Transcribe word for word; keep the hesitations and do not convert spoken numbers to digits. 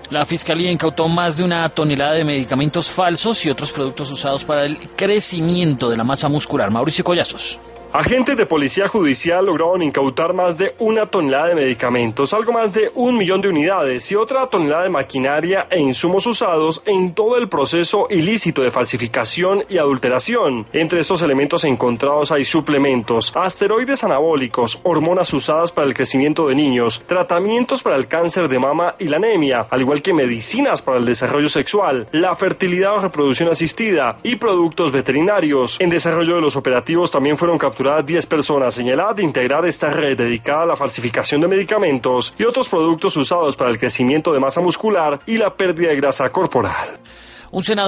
La Fiscalía incautó más de una tonelada de medicamentos falsos y otros productos usados para el crecimiento de la masa muscular. Mauricio Collazos. Agentes de policía judicial lograron incautar más de una tonelada de medicamentos, algo más de un millón de unidades y otra tonelada de maquinaria e insumos usados en todo el proceso ilícito de falsificación y adulteración. Entre estos elementos encontrados hay suplementos, asteroides anabólicos, hormonas usadas para el crecimiento de niños, tratamientos para el cáncer de mama y la anemia, al igual que medicinas para el desarrollo sexual, la fertilidad o reproducción asistida y productos veterinarios. En desarrollo de los operativos también fueron capturadas diez personas señaladas de integrar esta red dedicada a la falsificación de medicamentos y otros productos usados para el crecimiento de masa muscular y la pérdida de grasa corporal. Un senador